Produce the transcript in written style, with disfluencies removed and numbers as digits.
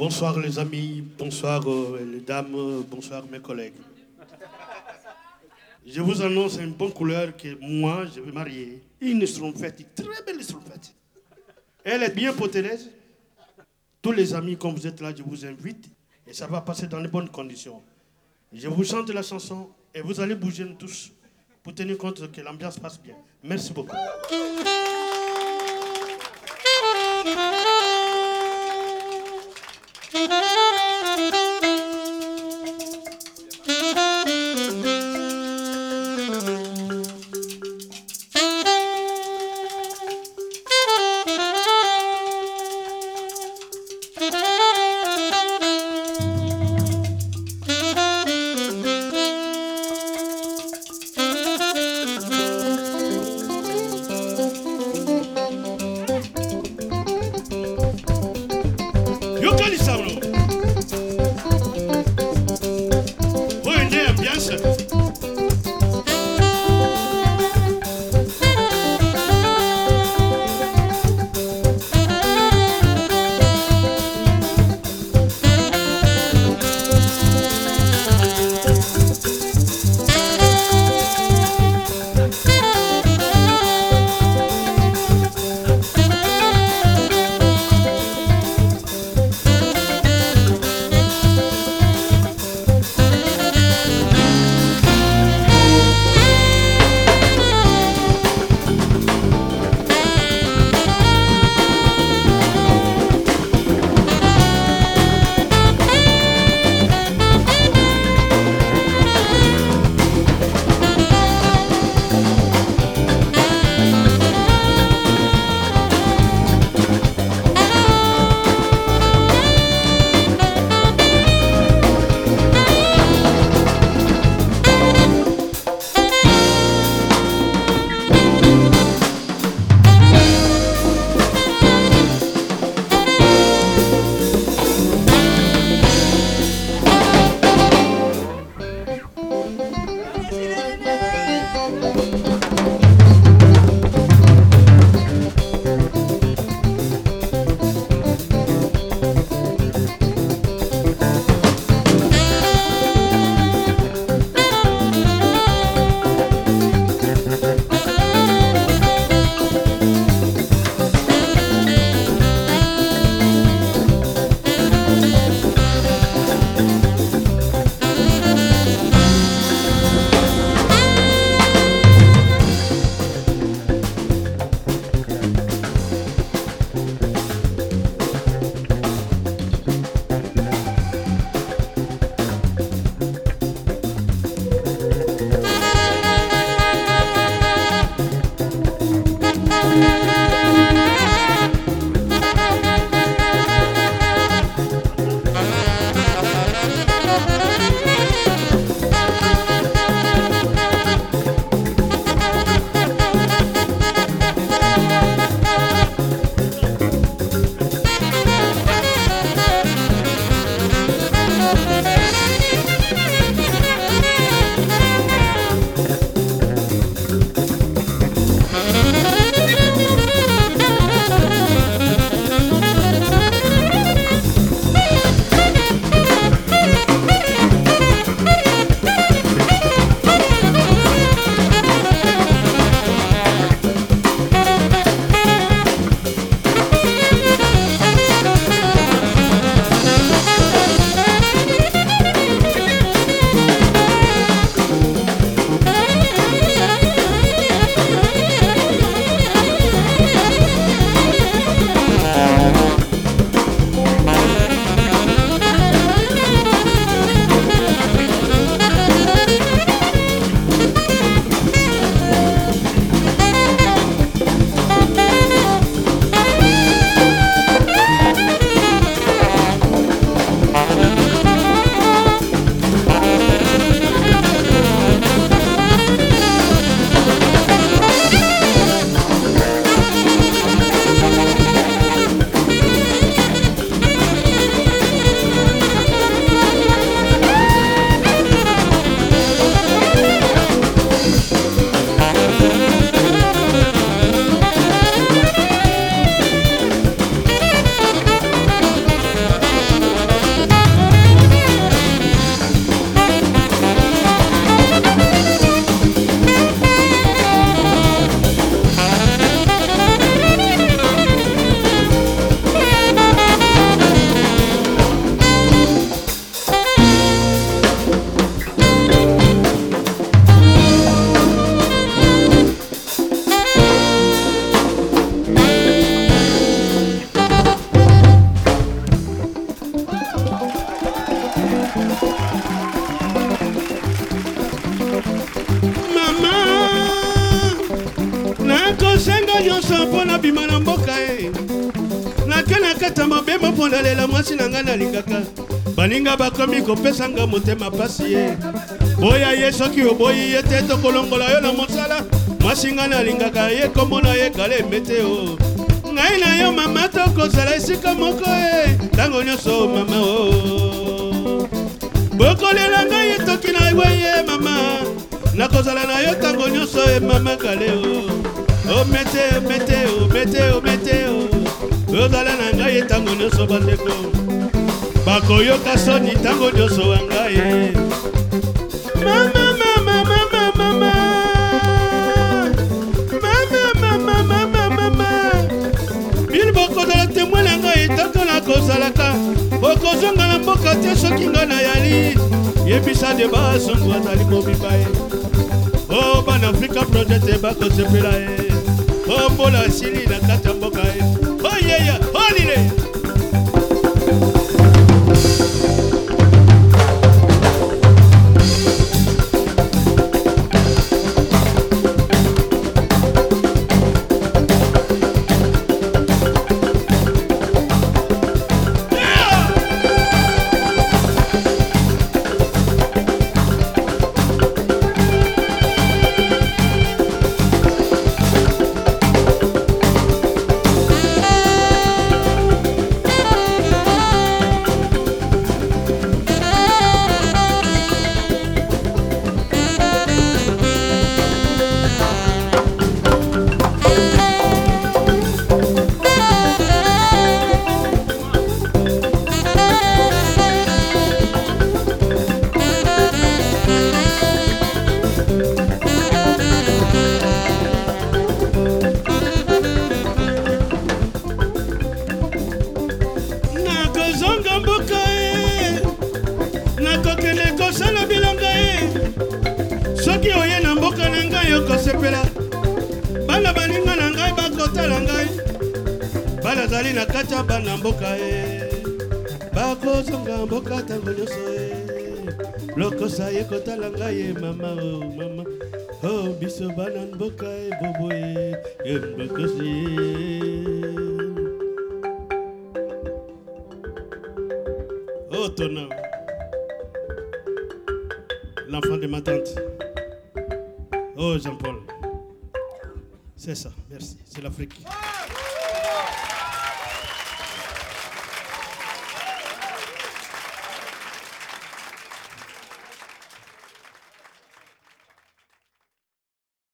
Bonsoir les amis, bonsoir les dames, bonsoir mes collègues. Je vous annonce une bonne couleur que moi, je vais marier une estrompette, très belle estrompette. Elle est bien potelaise. Tous les amis, comme vous êtes là, je vous invite et ça va passer dans les bonnes conditions. Je vous chante la chanson et vous allez bouger tous pour tenir compte que l'ambiance passe bien. Merci beaucoup. bima na mboka nakena kata mabema mpona lela mwasi na ngai nalingaka baninga bakomi kopesa nga motema pasi boya ye soki oboyi ye te tokolongola yo na mosala mwasi ngai nalingaka ye kombo na ye kale meteo ngai na yo mama tokozala esika moko ntango nyonso mama bokolela ngai etoki na ye mama nakozala na yo ntango nyonso mama kale meteo ozala na ngai ntango nyonso bandeko bakoyoka soni ntango nyonso wa ngai bino bokozala temwe na ngai ntango nakozalaka bokozonga na mboka te soki ngai nayali yebisa de basongo azali mobimba o bana Africa Project bakosepela o mbola asili na kati ya mboka oyeya olile soki oye na mboka na ngai okosepela bana baninga na ngai bakotala ngai bana zali na kati ya bana mboka bakozonga mboka ntango nyonso lokosa ye kotala ngai mama mama biso bana mboka bobo mbokosi tona l'enfant de ma tante. Oh Jean-Paul. C'est ça, merci. C'est l'Afrique.